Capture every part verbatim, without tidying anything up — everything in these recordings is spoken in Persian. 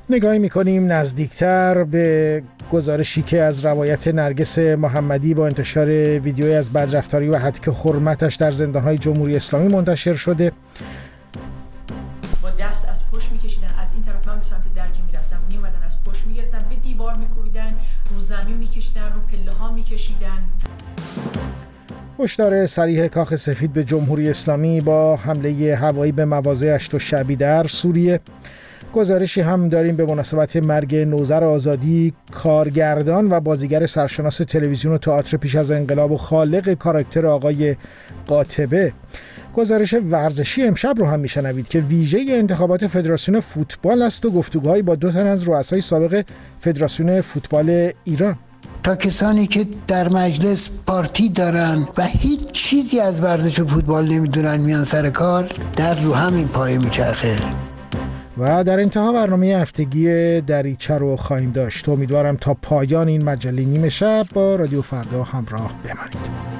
نگاهی میکنیم نزدیکتر به گزارشی که از روایت نرگس محمدی با انتشار ویدیویی از بدرفتاری و هتک حرمتش در زندانهای جمهوری اسلامی منتشر شده. با دست از پشت میکشیدن، از این طرف من به سمت در که میرفتم میومدن از پشت میگرفتن، به دیوار میکوبیدن، رو زمین میکشیدن، رو پله ها میکشیدن. هشدار صریح کاخ سفید به جمهوری اسلامی با حمله هوایی به مواضع اشت و شعبی در سوریه. گزارشی هم داریم به مناسبت مرگ نوذر آزادی، کارگردان و بازیگر سرشناس تلویزیون و تئاتر پیش از انقلاب و خالق کاراکتر آقای قاطبه. گزارش ورزشی امشب رو هم میشنوید که ویژه انتخابات فدراسیون فوتبال است و گفتگوهایی با دو تن از رؤسای سابق فدراسیون فوتبال ایران. تا کسانی که در مجلس پارتی دارن و هیچ چیزی از ورزش و فوتبال نمیدونن میان سر کار، در رو همین پایه میچرخه. و در انتها برنامه هفتگی دریچه رو خواهیم داشت. امیدوارم تا پایان این مجله نیمه شب با رادیو فردا همراه بمانید.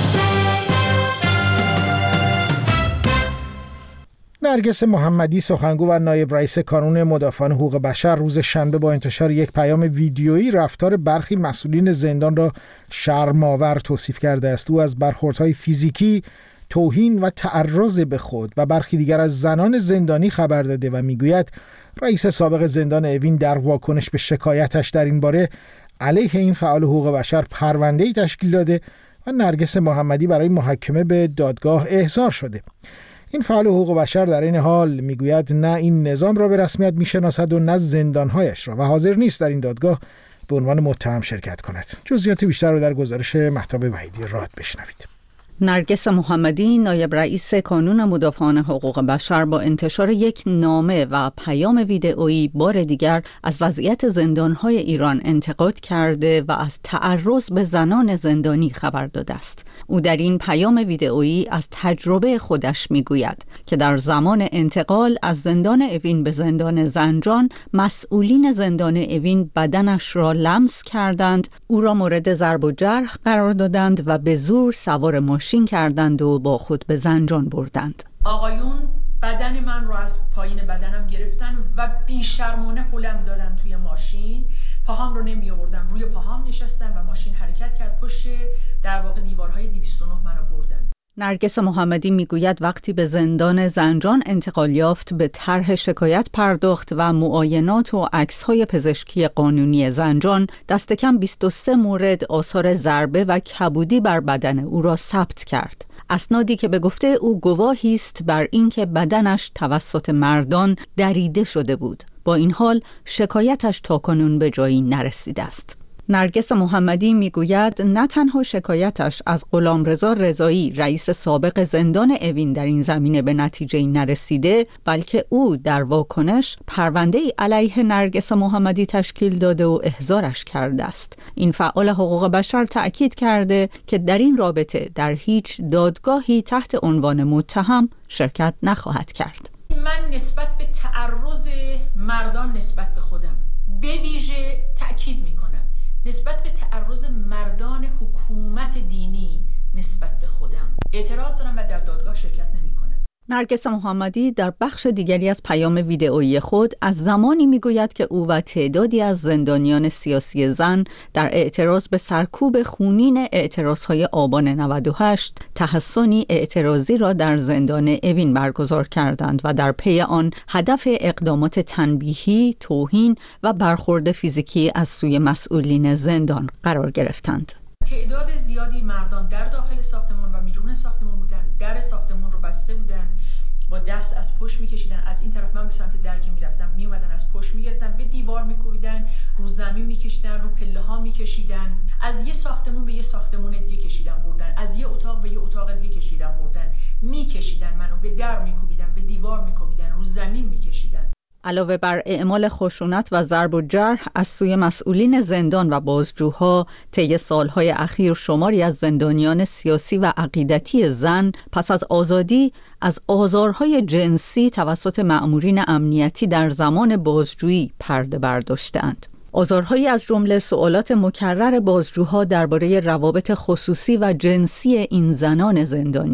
نرگس محمدی، سخنگو و نایب رئیس کانون مدافعان حقوق بشر، روز شنبه با انتشار یک پیام ویدیویی رفتار برخی مسئولین زندان را شرم‌آور توصیف کرده است. او از برخوردهای فیزیکی، توهین و تعرض به خود و برخی دیگر از زنان زندانی خبر داده و میگوید رئیس سابق زندان اوین در واکنش به شکایتش در این باره علیه این فعال حقوق بشر پرونده‌ای تشکیل داده و نرگس محمدی برای محاکمه به دادگاه احضار شده. این فعال حقوق بشر در این حال میگوید نه این نظام را به رسمیت میشناسد و نه زندانهایش را و حاضر نیست در این دادگاه به عنوان متهم شرکت کند. جزئیات بیشتر را در گزارش مهتاب وحیدی راد بشنوید. نرگس محمدی، نایب رئیس کانون مدافعان حقوق بشر، با انتشار یک نامه و پیام ویدئویی بار دیگر از وضعیت زندانهای ایران انتقاد کرده و از تعرض به زنان زندانی خبر داده است. او در این پیام ویدئویی از تجربه خودش میگوید که در زمان انتقال از زندان اوین به زندان زنجان، مسئولین زندان اوین بدنش را لمس کردند، او را مورد ضرب و جرح قرار دادند و به زور سوار ماشین کردند و با خود به زنجان بردند. آقایون بدن من رو از پایین بدنم گرفتن و بیشرمانه هلم دادن توی ماشین. پاهام رو نمی آوردن، روی پاهام نشستن و ماشین حرکت کرد. پشت در واقع دیوارهای دویست و نه منو بردن. نرگس محمدی میگوید وقتی به زندان زنجان انتقال یافت به طرح شکایت پرداخت و معاینات و عکس‌های پزشکی قانونی زنجان، دست کم بیست و سه مورد آثار ضربه و کبودی بر بدن او را ثبت کرد. اسنادی که به گفته او گواهی است بر اینکه بدنش توسط مردان دریده شده بود. با این حال شکایتش تاکنون به جایی نرسیده است. نرگس محمدی میگوید نه تنها شکایتش از غلامرضا رضایی، رئیس سابق زندان اوین، در این زمینه به نتیجه نرسیده، بلکه او در واکنش پرونده‌ای علیه نرگس محمدی تشکیل داده و احضارش کرده است. این فعال حقوق بشر تأکید کرده که در این رابطه در هیچ دادگاهی تحت عنوان متهم شرکت نخواهد کرد. من نسبت به تعرض مردان نسبت به خودم به ویژه تأکید میکنم، نسبت به تعرض مردان حکومت دینی نسبت به خودم اعتراض دارم و در دادگاه شرکت نمی کنم. نرگس محمدی در بخش دیگری از پیام ویدئویی خود از زمانی میگوید که او و تعدادی از زندانیان سیاسی زن در اعتراض به سرکوب خونین اعتراضهای آبان نود و هشت تحصنی اعتراضی را در زندان اوین برگزار کردند و در پی آن هدف اقدامات تنبیهی، توهین و برخورد فیزیکی از سوی مسئولین زندان قرار گرفتند. تعداد زیادی مردان در داخل ساختمان و بیرون ساختمان بودن، در ساختمان رو بسته بودن، با دست از پشت میکشیدن، از این طرف من به سمت در که میرفتم میومدن از پشت میگرفتن، به دیوار میکوبیدن، رو زمین میکشیدن، رو پله ها میکشیدن، از یه ساختمان به یه ساختمان دیگه کشیدن بردن، از یه اتاق به یه اتاق دیگه کشیدن بردن، میکشیدن منو، به در میکوبیدن، به دیوار میکوبیدن، رو زمین میکشیدن. علاوه بر اعمال خشونت و ضرب و جرح از سوی مسئولین زندان و بازجوها، طی سالهای اخیر شماری از زندانیان سیاسی و عقیدتی زن پس از آزادی از آزارهای جنسی توسط مأمورین امنیتی در زمان بازجویی پرده برداشتند. آزارهایی از جمله سوالات مکرر بازجوها درباره روابط خصوصی و جنسی این زنان زندانی.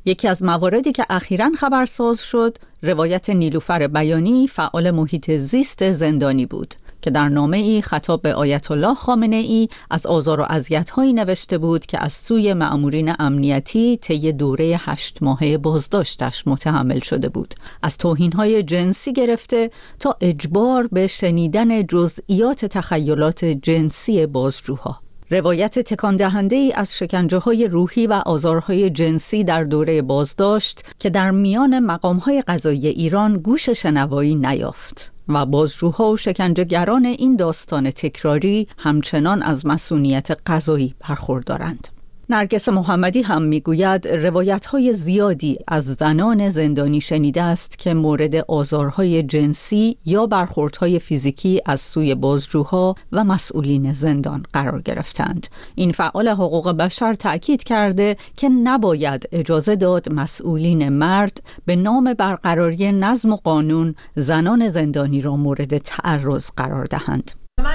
یکی از مواردی که اخیراً خبرساز شد، روایت نیلوفر بیانی، فعال محیط زیست زندانی بود که در نامه‌ای خطاب به آیت الله خامنه‌ای از آزار و اذیت‌هایی نوشته بود که از سوی مأمورین امنیتی طی دوره هشت ماهه بازداشتش متحمل شده بود، از توهین‌های جنسی گرفته تا اجبار به شنیدن جزئیات تخیلات جنسی بازجوها. روایت تکان دهنده‌ای از شکنجه‌های روحی و آزارهای جنسی در دوره بازداشت که در میان مقام‌های قضایی ایران گوش شنوایی نیافت و بازجوها و شکنجه‌گران این داستان تکراری همچنان از مصونیت قضایی برخوردارند. نرگس محمدی هم میگوید روایت‌های زیادی از زنان زندانی شنیده است که مورد آزارهای جنسی یا برخوردهای فیزیکی از سوی بازجوها و مسئولین زندان قرار گرفتند. این فعال حقوق بشر تأکید کرده که نباید اجازه داد مسئولین مرد به نام برقراری نظم و قانون زنان زندانی را مورد تعرض قرار دهند. من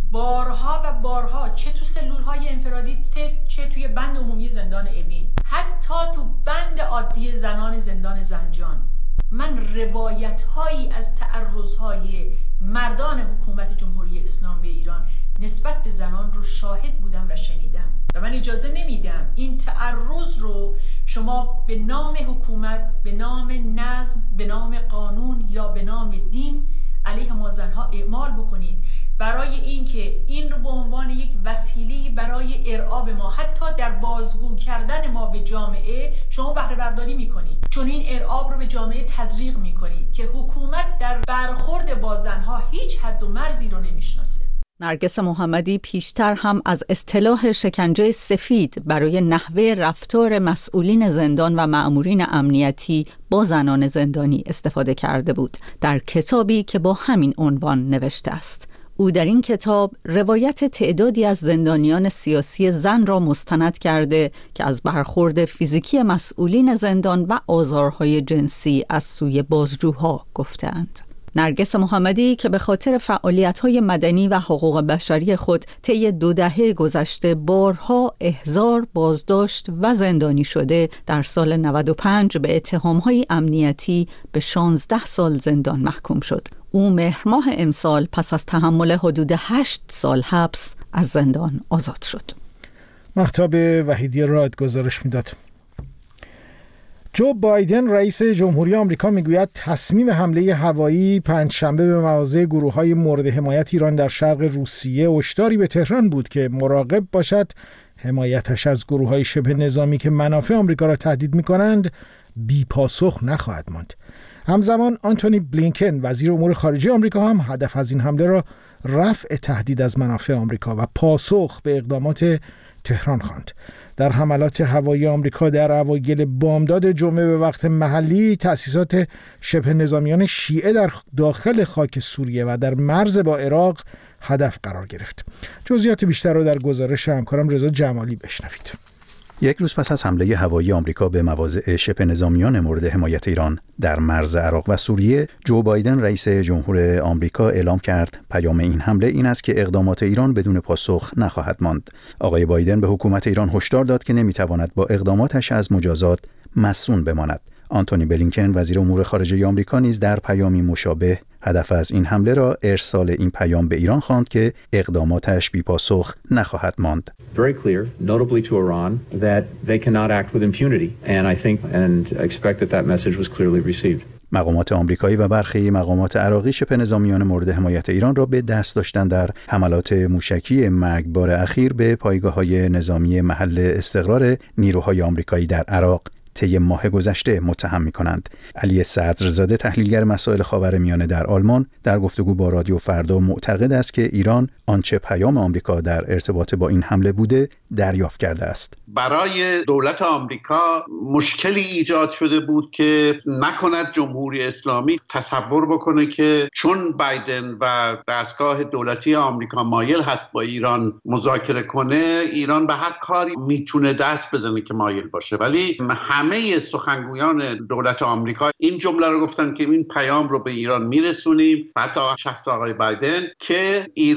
بارها و بارها چه تو سلول‌های انفرادی چه توی بند عمومی زندان اوین، حتی تو بند عادی زنان زندان زنجان، من روایت‌هایی از تعرض‌های مردان حکومت جمهوری اسلامی ایران نسبت به زنان رو شاهد بودم و شنیدم و من اجازه نمیدم این تعرض رو شما به نام حکومت، به نام نظم، به نام قانون یا به نام دین علیه ما زنها اعمال بکنید، برای اینکه این رو به عنوان یک وسیله برای ارعاب ما، حتی در بازگو کردن ما به جامعه شما بهره برداری میکنید، چون این ارعاب رو به جامعه تزریق میکنید که حکومت در برخورد با زنها هیچ حد و مرزی رو نمیشناسه. نرگس محمدی پیشتر هم از اصطلاح شکنجه سفید برای نحوه رفتار مسئولین زندان و مأمورین امنیتی با زنان زندانی استفاده کرده بود در کتابی که با همین عنوان نوشته است. او در این کتاب روایت تعدادی از زندانیان سیاسی زن را مستند کرده که از برخورد فیزیکی مسئولین زندان و آزارهای جنسی از سوی بازجوها گفتند. نرگس محمدی که به خاطر فعالیت‌های مدنی و حقوق بشری خود طی دو دهه گذشته بارها احضار، بازداشت و زندانی شده، در سال نود و پنج به اتهام‌های امنیتی به شانزده سال زندان محکوم شد. او مهر ماه امسال پس از تحمل حدود هشت سال حبس از زندان آزاد شد. مهتاب وحیدی راد گزارش میداد. جو بایدن رئیس جمهوری آمریکا میگوید تصمیم حمله هوایی پنجشنبه به مواضع گروه‌های مورد حمایت ایران در شرق روسیه هشداری به تهران بود که مراقب باشد حمایتش از گروه‌های شبه نظامی که منافع آمریکا را تهدید می‌کنند بی پاسخ نخواهد ماند. همزمان آنتونی بلینکن وزیر امور خارجه آمریکا هم هدف از این حمله را رفع تهدید از منافع آمریکا و پاسخ به اقدامات تهران خواند. در حملات هوایی آمریکا در اوایل بامداد جمعه به وقت محلی، تأسیسات شبه نظامیان شیعه در داخل خاک سوریه و در مرز با عراق هدف قرار گرفت. جزئیات بیشتر را در گزارش همکارم رضا جمالی بشنوید. یک روز پس از حمله هوایی آمریکا به مواضع شبه نظامیان مورد حمایت ایران در مرز عراق و سوریه، جو بایدن رئیس جمهور آمریکا اعلام کرد پیام این حمله این است که اقدامات ایران بدون پاسخ نخواهد ماند. آقای بایدن به حکومت ایران هشدار داد که نمیتواند با اقداماتش از مجازات مصون بماند. آنتونی بلینکن وزیر امور خارجه آمریکا نیز در پیامی مشابه هدف از این حمله را ارسال این پیام به ایران خواند که اقداماتش بی پاسخ نخواهد ماند. Very clear, notably to Iran, that they cannot act with impunity, and I think and expect that that message was clearly received. مقامات آمریکایی و برخی مقامات عراقی شبه نظامیان مورد حمایت ایران را به دست داشتن در حملات موشکی مرگبار اخیر به پایگاه‌های نظامی محل استقرار نیروهای آمریکایی در عراق طی ماه گذشته متهم می‌کنند. علی صدرزاده تحلیلگر مسائل خاورمیانه در آلمان در گفتگو با رادیو فردا معتقد است که ایران آنچه پیام آمریکا در ارتباط با این حمله بوده دریافت کرده است. برای دولت آمریکا مشکلی ایجاد شده بود که نکند جمهوری اسلامی تصور بکنه که چون بایدن و دستگاه دولتی آمریکا مایل هست با ایران مذاکره کنه، ایران به هر کاری میتونه دست بزنه که مایل باشه. ولی همه سخنگویان دولت آمریکا این جمله رو گفتن که این پیام رو به ایران میرسونیم، حتی شخص آقای بایدن، که ایران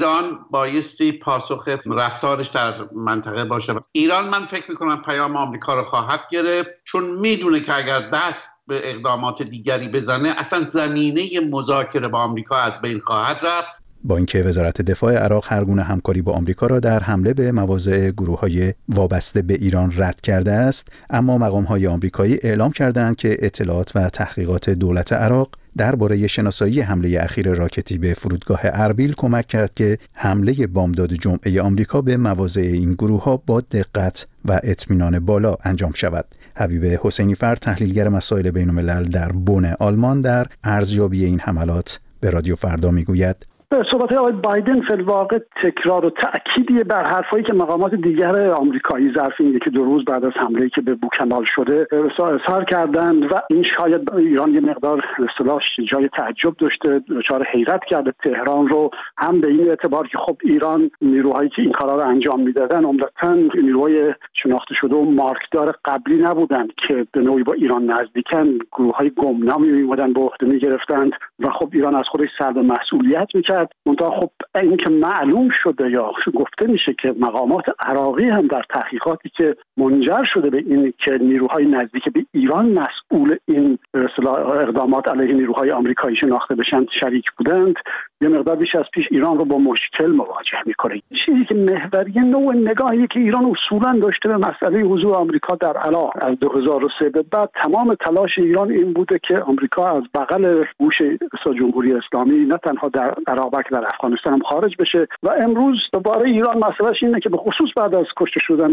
بایستی پاسخ رفتارش در منطقه باشه. ایران من فکر میکنم پیام آمریکا رو خواهد گرفت، چون میدونه که اگر دست به اقدامات دیگری بزنه اصلا زمینه مذاکره با آمریکا از بین خواهد رفت. با اینکه وزارت دفاع عراق هر گونه همکاری با آمریکا را در حمله به مواضع گروه‌های وابسته به ایران رد کرده است، اما مقام‌های آمریکایی اعلام کردند که اطلاعات و تحقیقات دولت عراق درباره شناسایی حمله اخیر راکتی به فرودگاه اربیل کمک کرد که حمله بامداد جمعه آمریکا به مواضع این گروه‌ها با دقت و اطمینان بالا انجام شود. حبیب حسینی فرد، تحلیلگر مسائل بین‌الملل در بن آلمان، در ارزیابی این حملات به رادیو فردا میگوید: صحبت آقای بایدن فی الواقع تکرار و تأکیدی بر حرفایی که مقامات دیگر آمریکایی ظرف این یکی دو روز بعد از حمله‌ای که به بوکمال شده اظهار کردند و این شاید ایران یه مقدار اصطلاح جای تعجب داشته، دچار حیرت کرده تهران رو، هم به این اعتبار که خب ایران نیروهایی که این کارا رو انجام میدادن عمدتاً نیروهای شناخته شده و مارکدار قبلی نبودند که به نوعی با ایران نزدیکن، گروه‌های گمنامی می‌بودن به عهده می‌گرفتند و خب ایران از خودش سلب مسئولیت می‌کرد. منتها خب این که معلوم شده یا گفته میشه که مقامات عراقی هم در تحقیقاتی که منجر شده به این که نیروهای نزدیک به ایران مسئول این اقدامات علیه نیروهای آمریکایی شناخته بشن شریک بودند، یه مقدار بیش از پیش ایران رو با مشکل مواجه میکنه. چیزی که محوری نوع نگاهی که ایران اصولا داشته به مسئله حضور آمریکا در عراق از دو هزار و سه به بعد، تمام تلاش ایران این بوده که آمریکا از بغل گوش جمهوری اسلامی نه تنها در عراق بلکه در افغانستان هم خارج بشه و امروز دوباره ایران مسئلهش اینه که به خصوص بعد از کشته شدن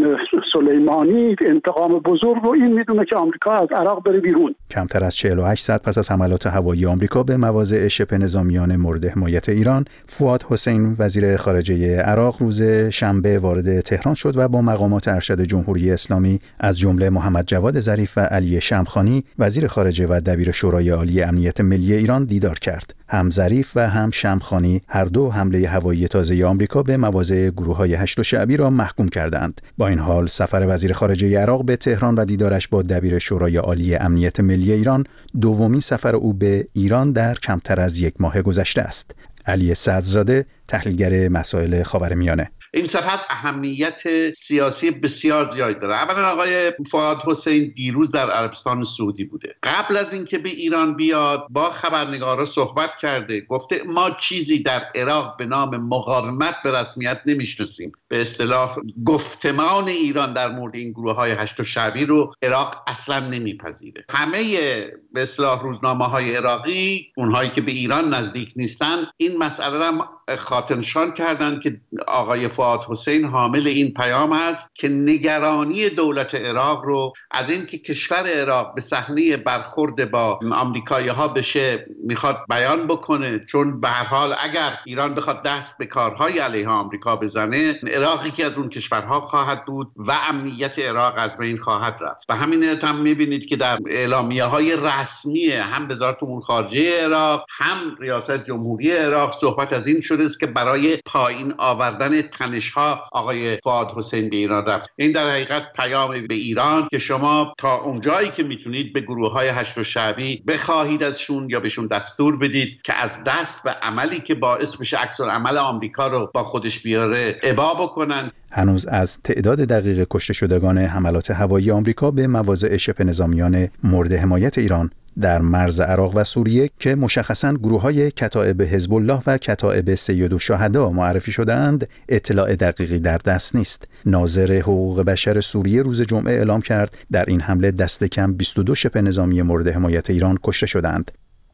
سلیمانی انتقام بزرگ رو این میدونه که آمریکا از عراق بره بیرون. کمتر از چهل و هشت ساعت پس از حملات هوایی آمریکا به مواضع شبه نظامیان مورد حمایت ایران، فؤاد حسین وزیر خارجه عراق روز شنبه وارد تهران شد و با مقامات ارشد جمهوری اسلامی از جمله محمد جواد ظریف و علی شمخانی وزیر خارجه و دبیر شورای عالی امنیت ملی ایران دیدار کرد. هم ظریف و هم شمخانی هر دو حمله هوایی تازه آمریکا به مواضع گروه‌های هشت شعبی را محکوم کردند. با این حال سفر وزیر خارجه عراق به تهران و دیدارش با دبیر شورای عالی امنیت ملی ایران دومین سفر او به ایران در کمتر از یک ماه گذشته است. علی صدرزاده، تحلیلگر مسائل خاورمیانه: این سفر اهمیت سیاسی بسیار زیادی داره. اولا آقای فؤاد حسین دیروز در عربستان سعودی بوده. قبل از اینکه به ایران بیاد با خبرنگارا صحبت کرده، گفته ما چیزی در عراق به نام مقاومت به رسمیت نمیشناسیم. به اصطلاح گفتمان ایران در مورد این گروه‌های هشت شعبی رو عراق اصلا نمیپذیره. همه به اصطلاح روزنامه‌های عراقی، اونهایی که به ایران نزدیک نیستن، این مسئله را خاطرنشان کردند که آقای فؤاد حسین حامل این پیام است که نگرانی دولت عراق رو از اینکه کشور عراق به صحنه برخورد با آمریکایی‌ها بشه میخواد بیان بکنه، چون به هر حال اگر ایران بخواد دست به کارهای علیه آمریکا بزنه، عراقی که از اون کشورها خواهد بود و امنیت عراق از بین خواهد رفت. و همین هم میبینید که در اعلامیه‌های رسمی هم وزارت امور خارجه عراق هم ریاست جمهوری عراق صحبت از این شده است که برای پایین آوردن تنش‌ها آقای فؤاد حسین به ایران رفت. این در حقیقت پیام به ایران که شما تا اونجایی که میتونید به گروه‌های هشت شعبی بخواهید ازشون یا بهشون دستور بدید که از دست به عملی که باعث بشه عکس العمل آمریکا رو با خودش بیاره ابا بکنن. هنوز از تعداد دقیق کشته شدگان حملات هوایی آمریکا به مواضع شبه نظامیان مورد حمایت ایران در مرز عراق و سوریه که مشخصاً گروه‌های کتائب حزب الله و کتائب سید الشهدا معرفی شده‌اند اطلاع دقیقی در دست نیست. ناظر حقوق بشر سوریه روز جمعه اعلام کرد در این حمله دست کم بیست و دو شبه نظامی مورد حمایت ایران کشته شدند.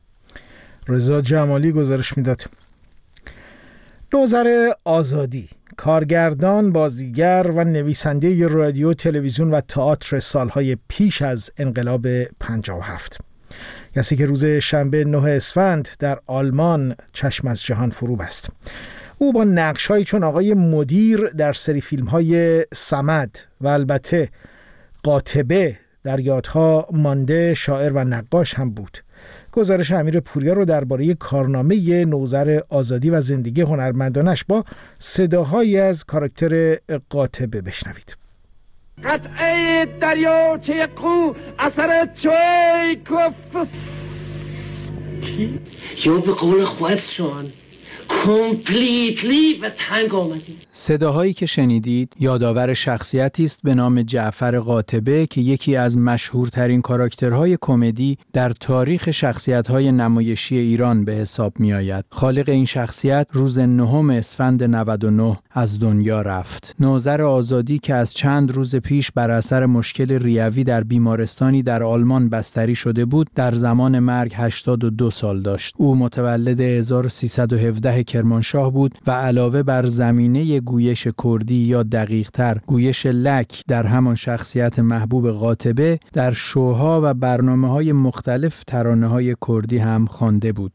رضا جمالی گزارش میداد. نوذر آزادی، کارگردان، بازیگر و نویسنده رادیو، تلویزیون و تئاتر سالهای پیش از انقلاب پنجاه و هفت، کسی که روز شنبه نه اسفند در آلمان چشم از جهان فرو بست. او با نقش‌هایی چون آقای مدیر در سری فیلم‌های صمد و البته قاطبه در یادها مانده، شاعر و نقاش هم بود. گزارش امیر پوریا رو درباره کارنامه نوذر آزادی و زندگی هنرمندانش با صداهایی از کاراکتر قاطبه بشنوید. قطعه دریاچه قو اثر چایکوفسکی. یا به قول خودشون کامپلیتلی به تنگ آمدیم. صداهایی که شنیدید یادآور شخصیتی است به نام جعفر قاطبه که یکی از مشهورترین کاراکترهای کمدی در تاریخ شخصیت‌های نمایشی ایران به حساب می‌آید. خالق این شخصیت روز نهم اسفند نود و نه از دنیا رفت. نوذر آزادی که از چند روز پیش بر اثر مشکل ریوی در بیمارستانی در آلمان بستری شده بود، در زمان مرگ هشتاد و دو سال داشت. او متولد هزار و سیصد و هفده کرمانشاه بود و علاوه بر زمینه گویش کردی یا دقیق‌تر گویش لک در همان شخصیت محبوب قاطبه، در شوها و برنامه‌های مختلف ترانه‌های کردی هم خوانده بود.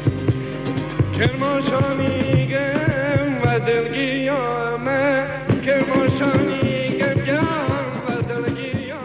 کرمانشاه میگم و دلگیرامه، کرمانشاه میگم و دلگیرامه.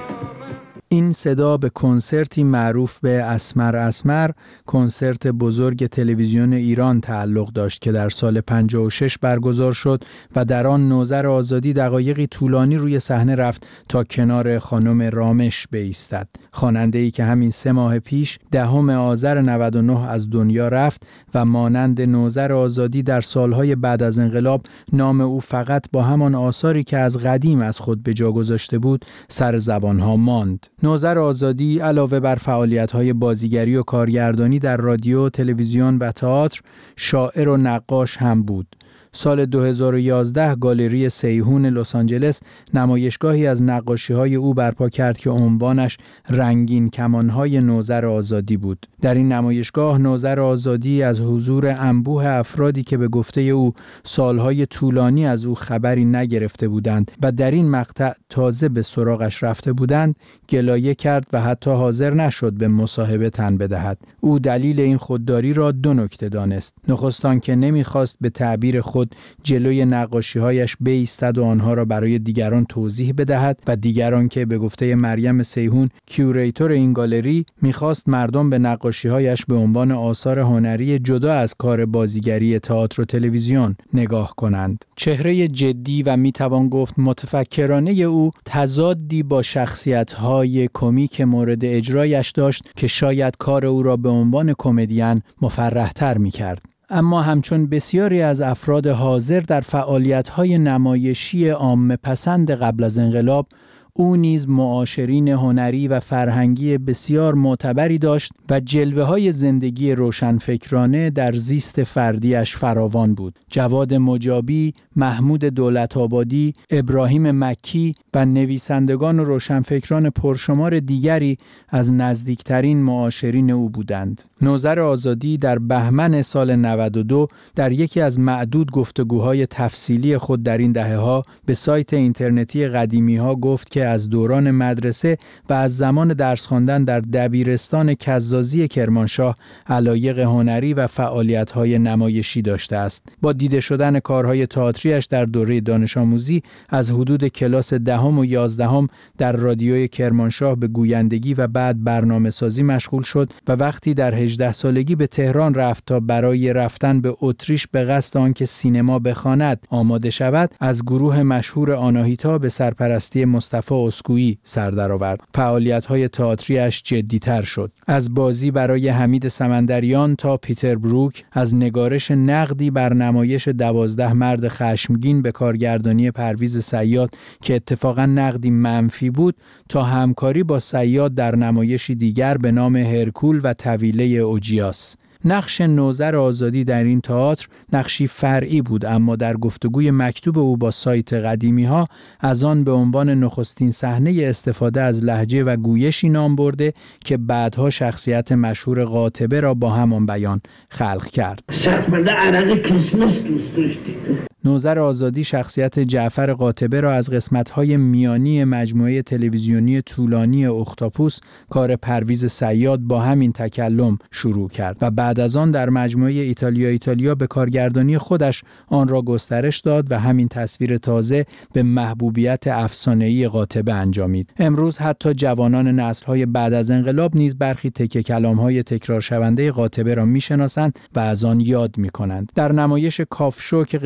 این صدا به کنسرتی معروف به اسمر اسمر، کنسرت بزرگ تلویزیون ایران تعلق داشت که در سال پنجاه و شش برگزار شد و در آن نوذر آزادی دقایقی طولانی روی صحنه رفت تا کنار خانم رامش بایستد. خواننده‌ای که همین سه ماه پیش دهم آذر نود و نه از دنیا رفت و مانند نوذر آزادی در سالهای بعد از انقلاب نام او فقط با همان آثاری که از قدیم از خود به جا گذاشته بود سر زبانها ماند. نوذر آزادی علاوه بر فعالیت‌های بازیگری و کارگردانی در رادیو، تلویزیون و تئاتر، شاعر و نقاش هم بود. سال دو هزار و یازده گالری سیهون لس آنجلس نمایشگاهی از نقاشی‌های او برپا کرد که عنوانش رنگین کمان‌های نوذر آزادی بود. در این نمایشگاه نوذر آزادی از حضور انبوه افرادی که به گفته او سالهای طولانی از او خبری نگرفته بودند و در این مقطع تازه به سراغش رفته بودند گلایه کرد و حتی حاضر نشد به مصاحبه تن بدهد. او دلیل این خودداری را دو نکته دانست. نخست آنکه نمی‌خواست به تعبیر خود جلوی نقاشی‌هایش بایستد و آنها را برای دیگران توضیح بدهد و دیگران که به گفته مریم سیهون کیوریتور این گالری می‌خواست مردم به نقاشی‌هایش به عنوان آثار هنری جدا از کار بازیگری تئاتر و تلویزیون نگاه کنند. چهره جدی و میتوان گفت متفکرانه او تضادی با شخصیت‌های کمیک مورد اجرایش داشت که شاید کار او را به عنوان کمدین مفرح‌تر می‌کرد. اما همچون بسیاری از افراد حاضر در فعالیت‌های نمایشی عامه پسند قبل از انقلاب، او نیز معاشرین هنری و فرهنگی بسیار معتبری داشت و جلوه‌های زندگی روشنفکرانه در زیست فردیش فراوان بود. جواد مجابی، محمود دولت‌آبادی، ابراهیم مکی و نویسندگان و روشنفکران پرشمار دیگری از نزدیکترین معاشرین او بودند. نوذر آزادی در بهمن سال نود و دو در یکی از معدود گفتگوهای تفصیلی خود در این دهه‌ها به سایت اینترنتی قدیمی‌ها گفت که از دوران مدرسه و از زمان درس خواندن در دبیرستان کزازی کرمانشاه علایق هنری و فعالیت‌های نمایشی داشته است. با دیده شدن کارهای تئاتریش در دوره دانش آموزی از حدود کلاس دهم و یازدهم در رادیوی کرمانشاه به گویندگی و بعد برنامه‌سازی مشغول شد و وقتی در هجده سالگی به تهران رفت تا برای رفتن به اتریش به قصد آنکه سینما بخواند آماده شود، از گروه مشهور آناهیتا به سرپرستی مصطفی اسکویی سر درآورد. فعالیت‌های تئاتریش جدی‌تر شد. از بازی برای حمید سمندریان تا پیتر بروک، از نگارش نقدی بر نمایش دوازده مرد خشمگین به کارگردانی پرویز صیاد که اتفاقاً نقدی منفی بود، تا همکاری با صیاد در نمایشی دیگر به نام هرکول و طویله اوجیاس. نقش نوذر آزادی در این تئاتر نقشی فرعی بود، اما در گفتگوی مکتوب او با سایت قدیمی‌ها از آن به عنوان نخستین صحنه استفاده از لهجه و گویشی نام برده که بعدها شخصیت مشهور قاطبه را با همان بیان خلق کرد. شخص بنده عرق کریسمس دوست داشتی. نوذر آزادی شخصیت جعفر قاطبه را از قسمت‌های میانی مجموعه تلویزیونی طولانی اختاپوس کار پرویز صیاد با همین تکلم شروع کرد و بعد از آن در مجموعه ایتالیا ایتالیا به کارگردانی خودش آن را گسترش داد و همین تصویر تازه به محبوبیت افسانه‌ای قاطبه انجامید. امروز حتی جوانان نسل‌های بعد از انقلاب نیز برخی تکه کلام‌های تکرار شونده قاطبه را می‌شناسند و از آن یاد می‌کنند. در نمایش کافشو که قسمت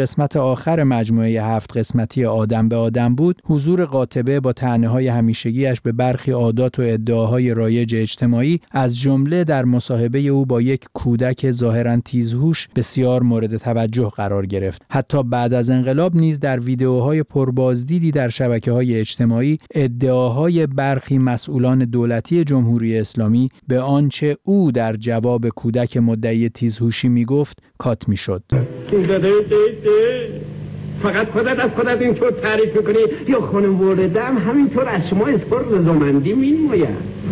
آخر مجموعه هفت قسمتی آدم به آدم بود، حضور قاطبه با طعنه‌های همیشگیش به برخی عادات و ادعاهای رایج اجتماعی از جمله در مصاحبه او با یک کودک ظاهراً تیزهوش بسیار مورد توجه قرار گرفت. حتی بعد از انقلاب نیز در ویدئوهای پربازدیدی در شبکه‌های اجتماعی ادعاهای برخی مسئولان دولتی جمهوری اسلامی به آنچه او در جواب کودک مدعی تیزهوشی میگفت کات میشد. فقط خودت از خودت اینطور تعریف میکنی یا خانم وردم همینطور از شما اظهار رضامندی می‌نماید؟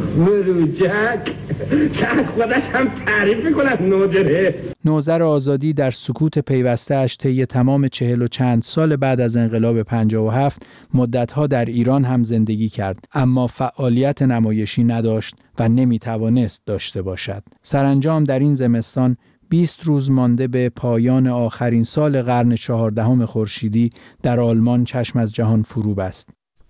مروجک چه از خودش هم تعریف میکند نادره. نوذر آزادی در سکوت پیوسته اش طی تمام چهل و چند سال بعد از انقلاب پنجاه و هفت مدتها در ایران هم زندگی کرد، اما فعالیت نمایشی نداشت و نمیتوانست داشته باشد. سرانجام در این زمستان بیست روز مانده به پایان آخرین سال قرن چهاردهم خورشیدی در آلمان چشم از جهان فرو بست.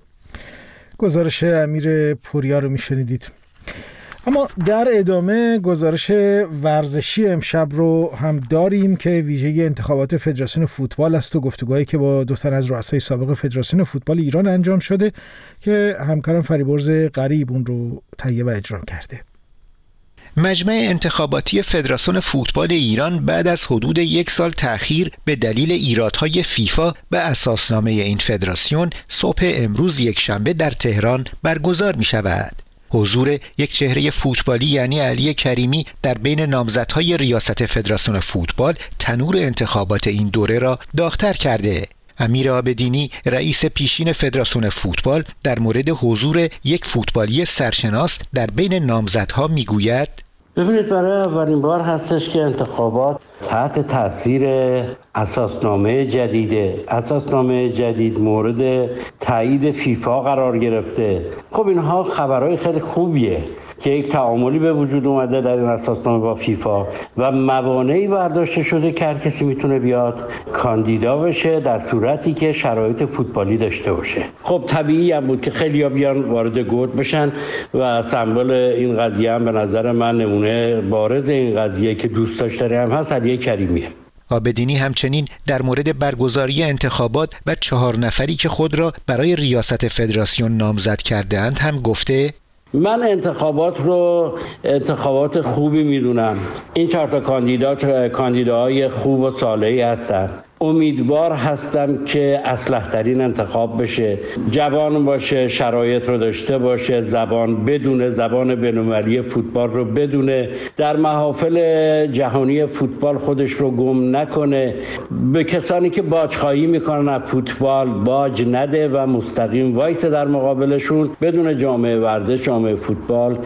گزارش امیر پوریا رو میشنیدید. اما در ادامه گزارش ورزشی امشب رو هم داریم که ویژه انتخابات فدراسیون فوتبال است و گفتگوهایی که با دو تن از رؤسای سابق فدراسیون فوتبال ایران انجام شده که همکارم فریبرز غریب اون رو تهیه و اجرا کرده. مجمع انتخاباتی فدراسیون فوتبال ایران بعد از حدود یک سال تأخیر به دلیل ایرادهای فیفا به اساسنامه این فدراسیون صبح امروز یکشنبه در تهران برگزار می شود. حضور یک چهره فوتبالی یعنی علی کریمی در بین نامزدهای ریاست فدراسیون فوتبال تنور انتخابات این دوره را داغ‌تر کرده. امیر عابدینی رئیس پیشین فدراسیون فوتبال در مورد حضور یک فوتبالی سرشناس در بین نامزدها میگوید: ببینید، برای اولین بار هستش که انتخابات تحت تاثیر اساسنامه جدید اساسنامه جدید مورد تایید فیفا قرار گرفته. خب اینها خبرهای خیلی خوبیه که یک تعاملی به وجود اومده در این اساسنامه با فیفا و موانعی برداشته شده که هر کسی میتونه بیاد کاندیدا بشه در صورتی که شرایط فوتبالی داشته باشه. خب طبیعی هم بود که خیلی‌ها بیان وارد گرد بشن و سمبل این قضیه هم به نظر من نمونه بارز این قضیه که دوست داشتنی هم هست علی کریمیه. عابدینی همچنین در مورد برگزاری انتخابات و چهار نفری که خود را برای ریاست فدراسیون نامزد کرده‌اند هم گفته: من انتخابات رو انتخابات خوبی میدونم. این چهار تا کاندیدات کاندیداهای خوب و صالحی هستن. امیدوار هستم که اصلح ترین انتخاب بشه، جوان باشه، شرایط رو داشته باشه، زبان بدونه، زبان بین‌المللی فوتبال رو بدونه، در محافل جهانی فوتبال خودش رو گم نکنه، به کسانی که باجخواهی میکنن از فوتبال باج نده و مستقیم وایسه در مقابلشون، بدون جامعه ورزش جامعه فوتبال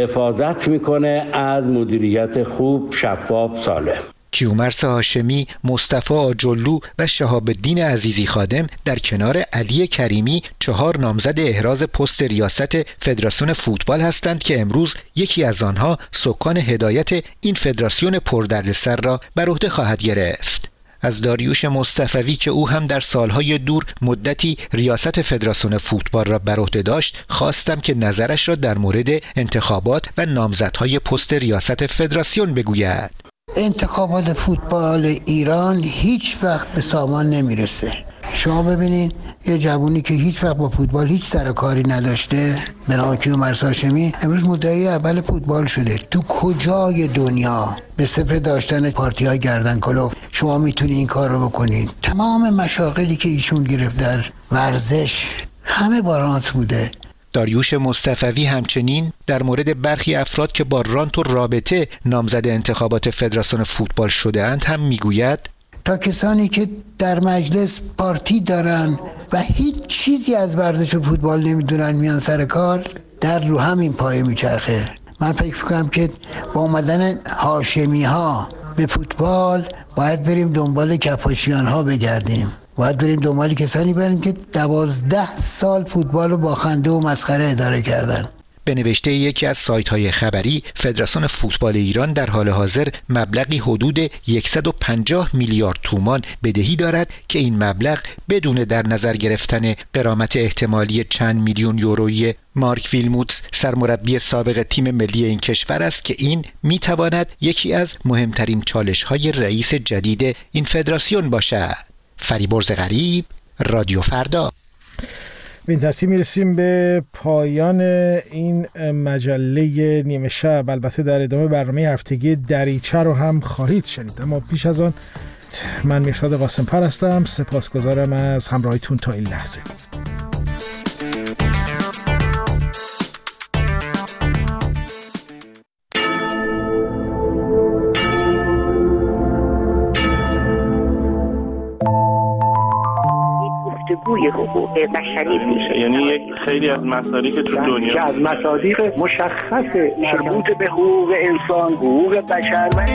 حفاظت میکنه از مدیریت خوب، شفاف، صالح. کیومرث هاشمی، مصطفی آجلو و شهاب الدین عزیزی خادم در کنار علی کریمی چهار نامزد احراز پست ریاست فدراسیون فوتبال هستند که امروز یکی از آنها سکان هدایت این فدراسیون پردردسر را بر عهده خواهد گرفت. از داریوش مصطفوی که او هم در سالهای دور مدتی ریاست فدراسیون فوتبال را بر عهده داشت خواستم که نظرش را در مورد انتخابات و نامزدهای پست ریاست فدراسیون بگوید. انتخابات فوتبال ایران هیچ وقت به سامان نمیرسه. شما ببینید یه جوونی که هیچ وقت با فوتبال هیچ سر کاری نداشته به نام کیومرث هاشمی امروز مدعی اول فوتبال شده. تو کجای دنیا به صفر داشتن پارتی‌های گردن کلوف شما میتونی این کار رو بکنید؟ تمام مشاغلی که ایشون گرفت در ورزش همه با رانت بوده. داریوش مصطفوی همچنین در مورد برخی افراد که با رانت و رابطه نامزد انتخابات فدراسیون فوتبال شده اند هم میگوید: تا کسانی که در مجلس پارتی دارن و هیچ چیزی از ورزش و فوتبال نمیدونن میان سر کار، در رو همین پایه میچرخه. من فکر میکنم که با اومدن هاشمی ها به فوتبال باید بریم دنبال کفاشیان ها بگردیم. باید بریم دنبال کسانی بریم که دوازده سال فوتبال رو با خنده و مسخره اداره کردن. به نوشته یکی از سایت‌های خبری، فدراسیون فوتبال ایران در حال حاضر مبلغی حدود صد و پنجاه میلیارد تومان بدهی دارد که این مبلغ بدون در نظر گرفتن غرامت احتمالی چند میلیون یورویی مارک ویلموتس سرمربی سابق تیم ملی این کشور است که این میتواند یکی از مهمترین چالش‌های رئیس جدید این فدراسیون باشد. فریبرز غریب، رادیو فردا. به این ترتیب میرسیم به پایان این مجله نیمه شب. البته در ادامه برنامه هفتگی دریچه رو هم خواهید شنید، اما پیش از آن من میرصاد قاسم‌پر هستم. سپاسگزارم از همراهیتون تا این لحظه. گفتگوی حقوق بشری میشه، یعنی یک خیلی از مصادیق که تو دنیا که از مصادیق مشخص مربوط به حقوق انسان، حقوق بشر و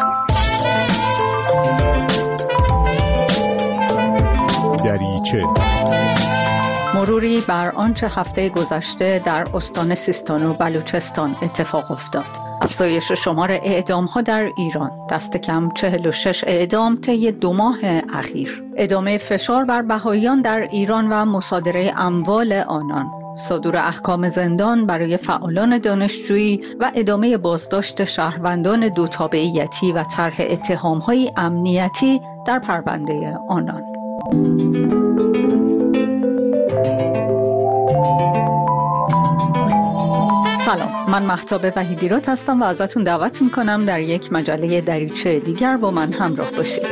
دریچه. مروری بر آنچه هفته گذشته در استان سیستان و بلوچستان اتفاق افتاد. افزایش شمار اعدام‌ها در ایران، دست کم چهل و شش اعدام طی دو ماه اخیر. ادامه فشار بر بهائیان در ایران و مصادره اموال آنان. صدور احکام زندان برای فعالان دانشجویی و ادامه بازداشت شهروندان دو تابعیتی و طرح اتهام‌های امنیتی در پرونده آنان. سلام، من مهتاب وحیدیراد هستم و ازتون دعوت میکنم در یک مجله دریچه دیگر با من همراه باشید.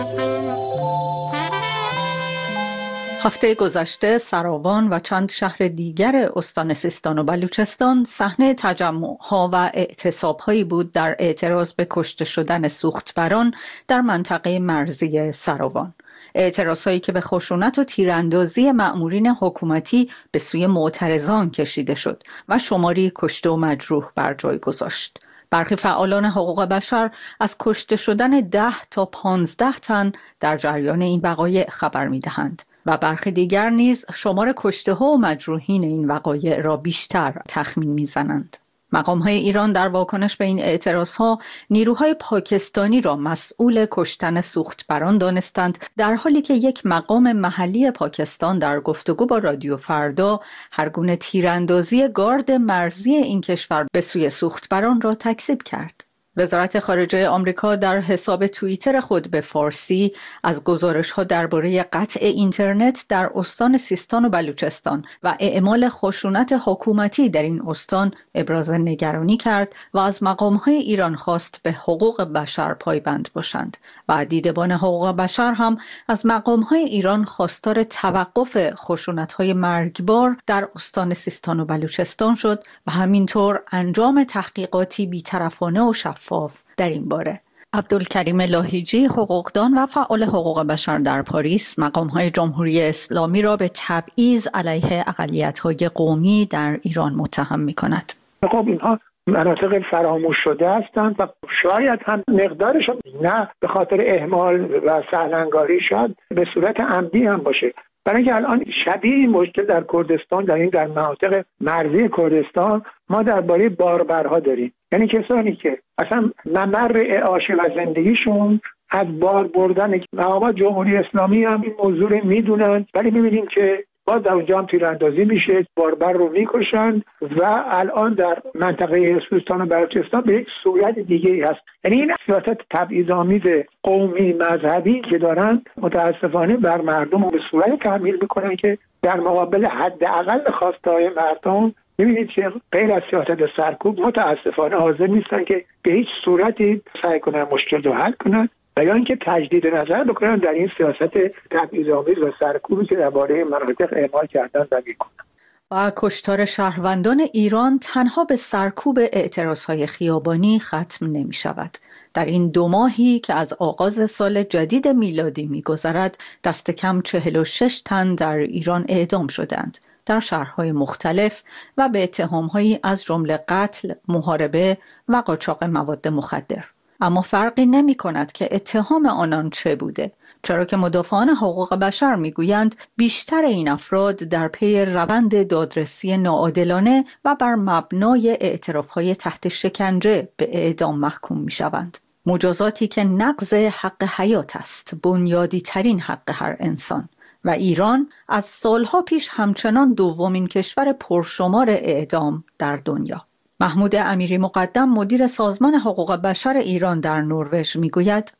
هفته گذشته سراوان و چند شهر دیگر استان سیستان و بلوچستان صحنه تجمع‌ها و اعتصاب‌هایی بود در اعتراض به کشته شدن سوختبران در منطقه مرزی سراوان. اعتراضهایی که به خشونت و تیراندازی مأمورین حکومتی به سوی معترضان کشیده شد و شماری کشته و مجروح بر جای گذاشت. برخی فعالان حقوق بشر از کشته شدن ده تا پانزده تن در جریان این وقایع خبر می‌دهند و برخی دیگر نیز شمار کشته‌ها و مجروحین این وقایع را بیشتر تخمین می‌زنند. مقام‌های ایران در واکنش به این اعتراض‌ها نیروهای پاکستانی را مسئول کشتن سوختبران دانستند، در حالی که یک مقام محلی پاکستان در گفتگو با رادیو فردا هر گونه تیراندازی گارد مرزی این کشور به سوی سوختبران را تکذیب کرد. وزارت خارجه آمریکا در حساب توییتر خود به فارسی از گزارش‌ها درباره قطع اینترنت در استان سیستان و بلوچستان و اعمال خشونت حکومتی در این استان ابراز نگرانی کرد و از مقام‌های ایران خواست به حقوق بشر پایبند باشند و دیدبان حقوق بشر هم از مقام‌های ایران خواستار توقف خشونت‌های مرگبار در استان سیستان و بلوچستان شد و همینطور انجام تحقیقاتی بی‌طرفانه و شفاف در این باره. عبدالکریم لاهیجی، حقوقدان و فعال حقوق بشر در پاریس، مقام‌های جمهوری اسلامی را به تبعیض علیه اقلیت‌های قومی در ایران متهم می‌کند. خب اینها مناطق فراموش شده هستند و شاید هم مقدارشون نه به خاطر اهمال و سهلنگاری شاید به صورت عمدی هم باشه. برای اینکه الان شبیه این مشکل در کردستان، در این در مناطق مرزی کردستان ما درباره باربرها داریم، یعنی کسانی که اصلا ممر اعاشه و زندگیشون از بار بردن. مقامات جمهوری اسلامی هم این موضوع رو میدونن، ولی میبینیم که باز در اونجا هم تیراندازی میشه، باربر رو میکشن و الان در منطقه سیستان و بلوچستان به یک صورت دیگه ای هست. یعنی این سیاست تبعیض‌آمیز قومی مذهبی که دارن متاسفانه بر مردم رو به صورت تحمیل میکنن که در مقابل حداقل خواسته‌های مردم می‌بینید که غیر از سیاست سرکوب متاسفانه حاضر نیستن که به هیچ صورتی سعی کنن مشکل رو حل کنن و یا اینکه تجدید نظر بکنن در این سیاست تبعیض‌آمیز و سرکوبی که درباره مناطق اعمال کردن و میکنن. و کشتار شهروندان ایران تنها به سرکوب اعتراضهای خیابانی ختم نمی شود. در این دو ماهی که از آغاز سال جدید میلادی می گذرد، دست کم چهل و شش تن در ایران اعدام شدند در شهرهای مختلف و به اتهامهایی از جمله قتل، محاربه و قاچاق مواد مخدر. اما فرقی نمی کند که اتهام آنان چه بوده، چرا که مدافعان حقوق بشر میگویند بیشتر این افراد در پی روند دادرسی ناعادلانه و بر مبنای اعترافهای تحت شکنجه به اعدام محکوم می شوند. مجازاتی که نقض حق حیات است، بنیادی ترین حق هر انسان. و ایران از سالها پیش همچنان دومین کشور پرشمار اعدام در دنیا. محمود امیری مقدم، مدیر سازمان حقوق بشر ایران در نروژ، میگوید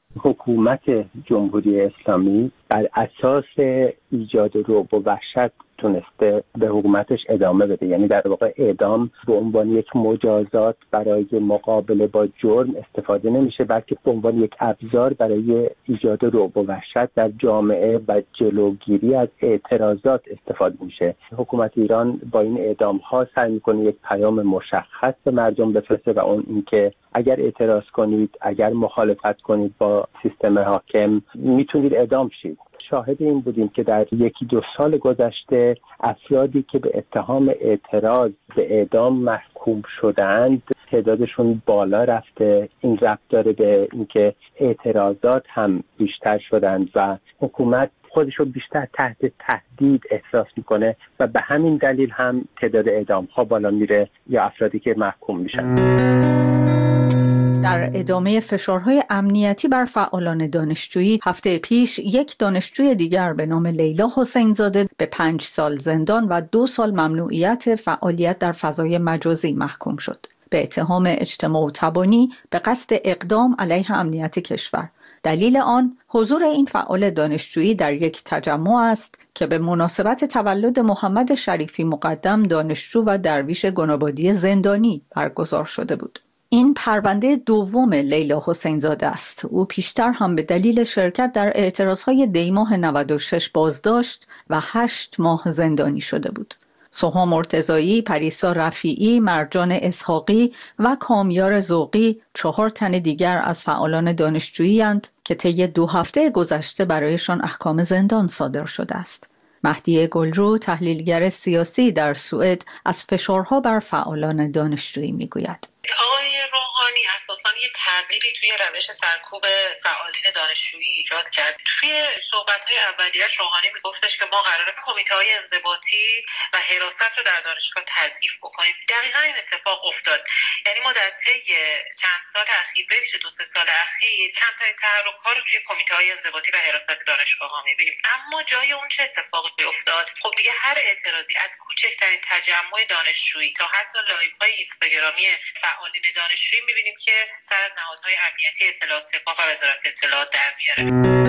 حکومت جمهوری اسلامی بر اساس ایجاد رعب و وحشت تونسته به حکومتش ادامه بده، یعنی در واقع اعدام به عنوان یک مجازات برای مقابله با جرم استفاده نمیشه، بلکه به عنوان یک ابزار برای ایجاد رعب و وحشت در جامعه و جلوگیری از اعتراضات استفاده میشه. حکومت ایران با این اعدام ها سعی میکنه یک پیام مشخص به مردم بفرسته و اون اینکه اگر اعتراض کنید، اگر مخالفت کنید با سیستم حاکم میتونید اعدام شید. شاهد این بودیم که در یکی دو سال گذشته افرادی که به اتهام اعتراض به اعدام محکوم شدند تعدادشون بالا رفته. این ربط داره به اینکه اعتراضات هم بیشتر شدند و حکومت خودش رو بیشتر تحت تهدید احساس میکنه و به همین دلیل هم تعداد اعدام ها بالا میره یا افرادی که محکوم میشن. در ادامه فشارهای امنیتی بر فعالان دانشجویی، هفته پیش یک دانشجوی دیگر به نام لیلا حسین زاده به پنج سال زندان و دو سال ممنوعیت فعالیت در فضای مجازی محکوم شد به اتهام اجتماع و تبانی به قصد اقدام علیه امنیت کشور. دلیل آن حضور این فعال دانشجویی در یک تجمع است که به مناسبت تولد محمد شریفی مقدم دانشجو و درویش گنابادی زندانی برگزار شده بود. این پرونده دوم لیلا حسین زاده است. او پیشتر هم به دلیل شرکت در اعتراضهای دی ماه نود و شش بازداشت و هشت ماه زندانی شده بود. سوها مرتضایی، پریسا رفیعی، مرجان اسحاقی و کامیار ذوقی چهار تن دیگر از فعالان دانشجویی اند که طی دو هفته گذشته برایشان احکام زندان صادر شده است. مهدی گلرو، تحلیلگر سیاسی در سوئد، از فشارها بر فعالان دانشجویی میگوید. آقای روحانی اساساً یه تغییری توی روش سرکوب فعالین دانشجویی ایجاد کرد. توی صحبت‌های اولیه‌اش روحانی میگفتش که ما قراره کمیته‌های انضباطی و حراست رو در دانشگاه تضعیف بکنیم. دقیقاً این اتفاق افتاد. یعنی ما در طی چند سال اخیر، به ویژه دو سه سال اخیر، کمترین تحرک‌ها رو توی کمیته‌های انضباطی و حراست دانشگاه‌ها می‌بینیم. اما جای اون چه اتفاقی افتاد؟ خب دیگه هر اعتراضی از کوچکترین تجمع دانشجویی تا حتی لایوهای اینستاگرامی فعالین دانشجویی می‌بینیم که سر از نهادهای امنیتی اطلاعات سپاه و وزارت اطلاعات در میاره.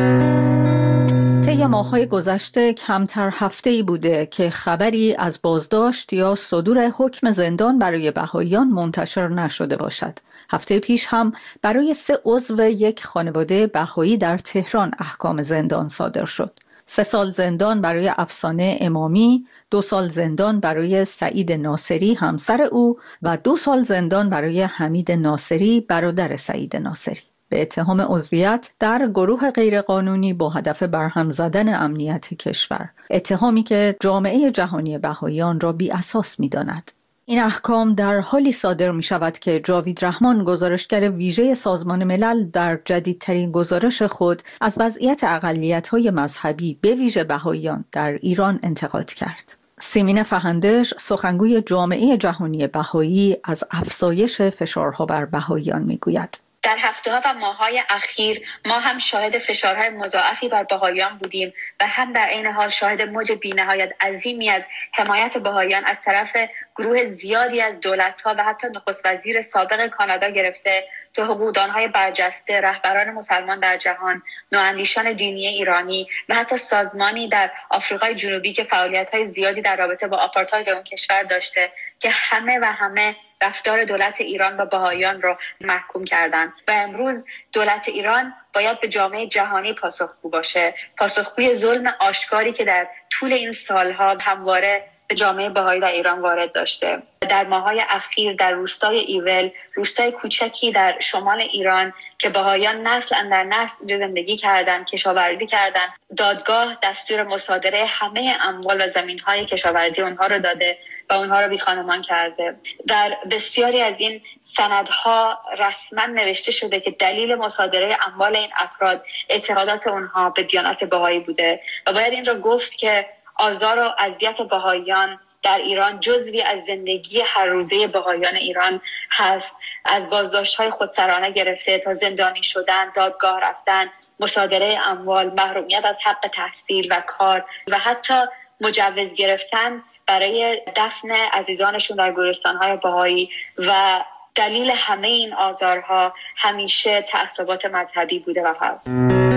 طی ماه‌های گذشته کمتر هفته‌ای بوده که خبری از بازداشت یا صدور حکم زندان برای بهائیان منتشر نشده باشد. هفته پیش هم برای سه عضو یک خانواده بهایی در تهران احکام زندان صادر شد. سه سال زندان برای افسانه امامی، دو سال زندان برای سعید ناصری همسر او و دو سال زندان برای حمید ناصری برادر سعید ناصری به اتهام عضویت در گروه غیرقانونی با هدف برهم زدن امنیت کشور، اتهامی که جامعه جهانی بهائیان را بی اساس می داند. این احکام در حالی صادر می شود که جاوید رحمان، گزارشگر ویژه سازمان ملل، در جدیدترین گزارش خود از وضعیت اقلیت‌های مذهبی به ویژه بهائیان در ایران انتقاد کرد. سیمین فهندش، سخنگوی جامعه جهانی بهایی، از افزایش فشارها بر بهائیان می گوید. در هفته‌ها و ماه‌های اخیر ما هم شاهد فشارهای مضاعفی بر بهائیان بودیم و هم در عین حال شاهد موج بی‌نهایت عظیمی از حمایت بهائیان از طرف گروه زیادی از دولت‌ها و حتی نخست وزیر سابق کانادا گرفته تا حقوقدان‌های برجسته، رهبران مسلمان در جهان، نواندیشان دینی ایرانی و حتی سازمانی در آفریقای جنوبی که فعالیت‌های زیادی در رابطه با آپارتاید اون کشور داشته که همه و همه رفتار دولت ایران و بهائیان را محکوم کردند و امروز دولت ایران باید به جامعه جهانی پاسخگو باشه، پاسخگوی ظلم آشکاری که در طول این سالها همواره به جامعه بهایی در ایران وارد داشته. در ماه‌های اخیر در روستای ایول، روستای کوچکی در شمال ایران که بهائیان نسل اندر نسل زندگی کردند، کشاورزی کردند، دادگاه دستور مصادره همه اموال و زمین‌های کشاورزی اونها رو داده و اونها رو بیخانمان کرده. در بسیاری از این سندها رسما نوشته شده که دلیل مصادره اموال این افراد اعتقادات اونها به دیانت بهایی بوده و باید این را گفت که آزار و اذیت بهائیان در ایران جزوی از زندگی هر روزه بهائیان ایران هست. از بازداشت‌های خودسرانه گرفته تا زندانی شدن، دادگاه رفتن، مصادره اموال، محرومیت از حق تحصیل و کار و حتی مجوز گرفتن برای دفن عزیزانشون در گورستان‌های بهایی و دلیل همه این آزارها همیشه تعصبات مذهبی بوده و هست.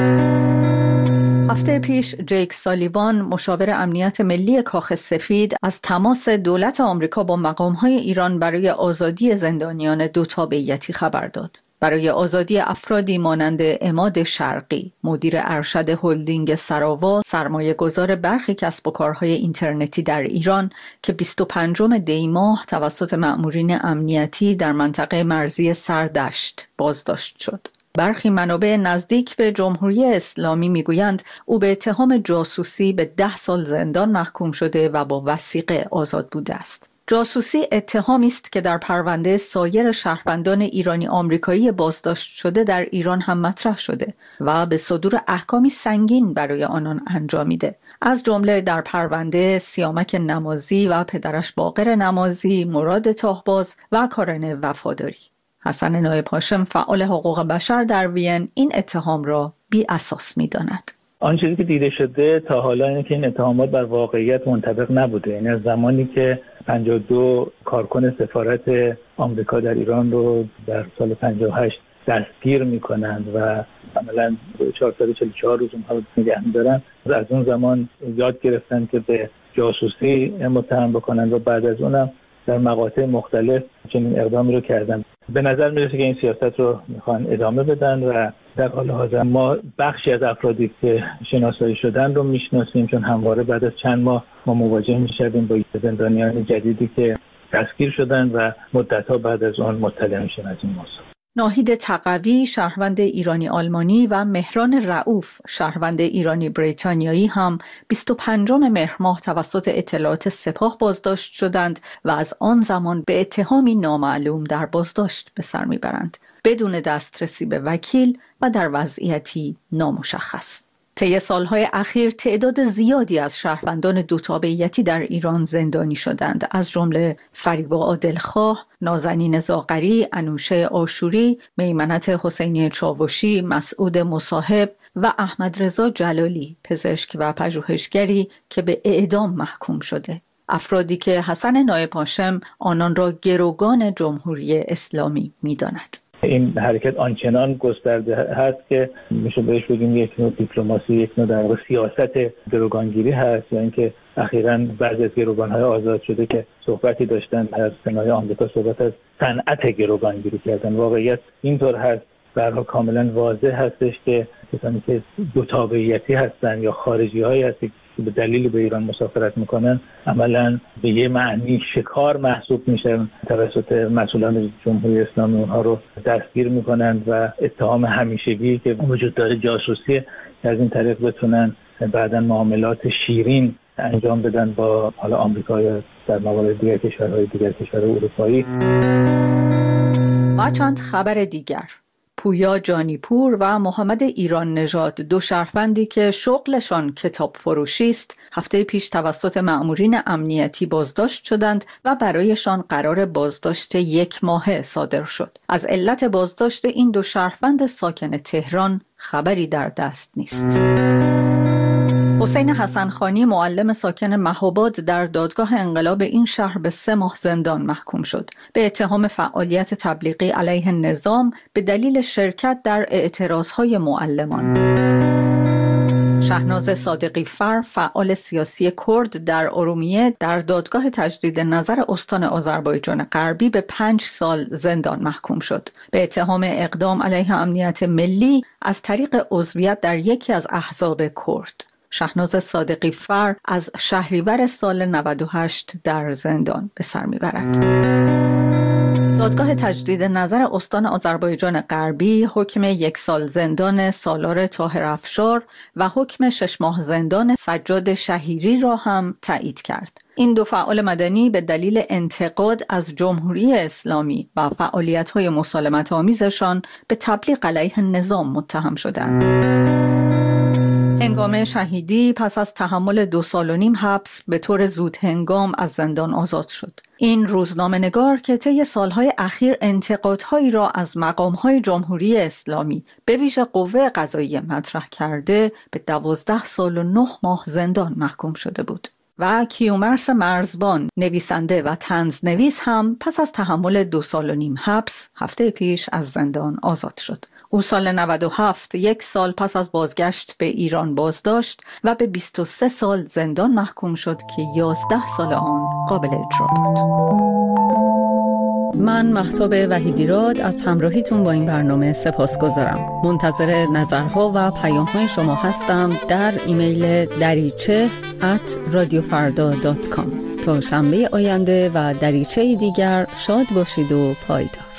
هفته پیش جیک سالیوان مشاور امنیت ملی کاخ سفید از تماس دولت آمریکا با مقام‌های ایران برای آزادی زندانیان دوتابعیتی خبر داد. برای آزادی افرادی مانند عماد شرقی، مدیر ارشد هلدینگ سراوا، سرمایه گذار برخی کسب و کارهای اینترنتی در ایران که بیست و پنجم دی ماه توسط مأمورین امنیتی در منطقه مرزی سردشت بازداشت شد. برخی منابع نزدیک به جمهوری اسلامی میگویند او به اتهام جاسوسی به ده سال زندان محکوم شده و با وثیقه آزاد بوده است. جاسوسی اتهامی است که در پرونده سایر شهروندان ایرانی آمریکایی بازداشت شده در ایران هم مطرح شده و به صدور احکامی سنگین برای آنان انجامیده. از جمله در پرونده سیامک نمازی و پدرش باقر نمازی، مراد تاهباز و کارن وفاداری. حسن نایب هاشم فعال حقوق بشر در وین این اتهام را بی اساس می‌داند. آن چیزی که دیده شده تا حالا اینه که این اتهامات بر واقعیت منطبق نبوده. یعنی از زمانی که پنجاه و دو کارکن سفارت آمریکا در ایران رو در سال پنجاه و هشت دستگیر میکنند و عملاً چهارصد و چهل و چهار روز اونها رو نگه می‌دارن، از اون زمان یاد گرفتن که به جاسوسی متهم بکنند و بعد از اونم در مقاطع مختلف چنین اقدامی رو کردن. به نظر میرسه که این سیاست رو میخوان ادامه بدن و در حال حاضر ما بخشی از افرادی که شناسایی شدن رو میشناسیم، چون همواره بعد از چند ماه ما مواجه میشدیم با زندانیان جدیدی که دستگیر شدن و مدت‌ها بعد از آن مطلع میشن از این موضوع. ناهید تقوی شهروند ایرانی آلمانی و مهران رؤوف شهروند ایرانی بریتانیایی هم بیست و پنجم مهر ماه توسط اطلاعات سپاه بازداشت شدند و از آن زمان به اتهامی نامعلوم در بازداشت به سر میبرند، بدون دسترسی به وکیل و در وضعیتی نامشخص. طی سالهای اخیر تعداد زیادی از شهروندان دوتابعیتی در ایران زندانی شدند، از جمله فریبا عادلخواه، نازنین زاغری، انوشه آشوری، میمنت حسینی چاوشی، مسعود مصاحب و احمد رضا جلالی، پزشک و پژوهشگری که به اعدام محکوم شده. افرادی که حسن نایب هاشم آنان را گروگان جمهوری اسلامی می‌داند. این حرکت آنچنان گسترده هست که میشه بهش بگیم یک نوع دیپلماسی، یک نوع در واقع سیاست گروگانگیری هست، یا اینکه اخیراً بعضی از گروگان‌های آزاد شده که صحبتی داشتن از سنای آمریکا صحبت از صنعت گروگانگیری کردن. واقعیت اینطور هست، برها کاملا واضح هستش که کسانی که دوتابعیتی هستن یا خارجی‌هایی هستن که به دلیل به ایران مسافرت میکنن عملاً به یه معنی شکار محسوب میشن، توسط مسئولان جمهوری اسلامی اونها رو دستگیر میکنند و اتهام همیشگی که وجود داره جاسوسی، که از این طریق بتونن بعداً معاملات شیرین انجام بدن با حالا آمریکا یا در موارد دیگر کشورهای دیگر کشورهای اروپایی. و چند خبر دیگر: پویا جانیپور و محمد ایران نژاد، دو شهروندی که شغلشان کتاب فروشی است، هفته پیش توسط مأمورین امنیتی بازداشت شدند و برایشان قرار بازداشت یک ماهه صادر شد. از علت بازداشت این دو شهروند ساکن تهران خبری در دست نیست. حسین حسنخانی، معلم ساکن مهاباد، در دادگاه انقلاب این شهر به سه ماه زندان محکوم شد به اتهام فعالیت تبلیغی علیه نظام به دلیل شرکت در اعتراضهای معلمان. شهناز صادقی فر، فعال سیاسی کرد در ارومیه، در دادگاه تجدید نظر استان آذربایجان غربی به پنج سال زندان محکوم شد به اتهام اقدام علیه امنیت ملی از طریق عضویت در یکی از احزاب کرد. شهناز صادقی فر از شهریور سال نود و هشت در زندان به سر میبرد. دادگاه تجدید نظر استان آذربایجان غربی حکم یک سال زندان سالار طاهر افشار و حکم شش ماه زندان سجاد شهیری را هم تایید کرد. این دو فعال مدنی به دلیل انتقاد از جمهوری اسلامی و فعالیت‌های مسالمت آمیزشان به تبلیغ علیه نظام متهم شدند. هنگام شهیدی پس از تحمل دو سال و نیم حبس به طور زود هنگام از زندان آزاد شد. این روزنامه‌نگار که طی سالهای اخیر انتقادهایی را از مقام‌های جمهوری اسلامی به ویژه قوه قضاییه مطرح کرده، به دوازده سال و نه ماه زندان محکوم شده بود. و کیومرث مرزبان نویسنده و طنزنویس هم پس از تحمل دو سال و نیم حبس هفته پیش از زندان آزاد شد. او سال نود و هفت یک سال پس از بازگشت به ایران بازداشت و به بیست و سه سال زندان محکوم شد که یازده سال آن قابل اجرا بود. من مهتاب وحیدیراد از همراهیتون با این برنامه سپاسگزارم. منتظر نظرها و پیام‌های شما هستم در ایمیل دریچه ات رادیو فردا دات کام. تا شنبه آینده و دریچه دیگر شاد باشید و پایدار.